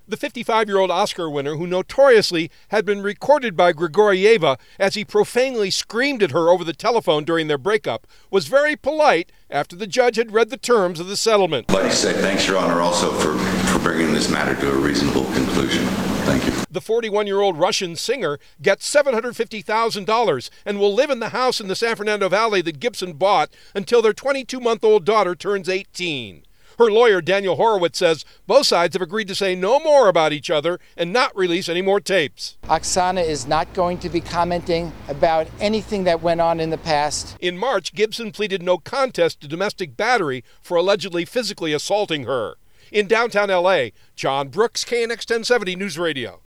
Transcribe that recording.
The 55-year-old Oscar winner, who notoriously had been recorded by Grigorieva as he profanely screamed at her over the telephone during their breakup, was very polite after the judge had read the terms of the settlement. I'd like to say thanks, Your Honor, also for bringing this matter to a reasonable conclusion. Thank you. The 41-year-old Russian singer gets $750,000 and will live in the house in the San Fernando Valley that Gibson bought until their 22-month-old daughter turns 18. Her lawyer, Daniel Horowitz, says both sides have agreed to say no more about each other and not release any more tapes. Oksana is not going to be commenting about anything that went on in the past. In March, Gibson pleaded no contest to domestic battery for allegedly physically assaulting her. In downtown L.A., John Brooks, KNX 1070 News Radio.